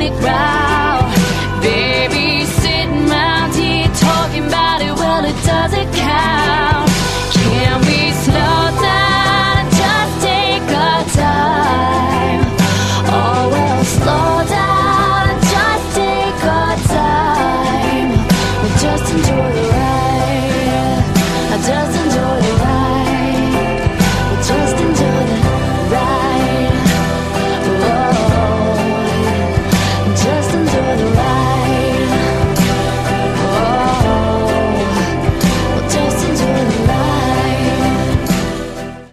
me growl. Baby, sitting round here talking about it, well, it doesn't count.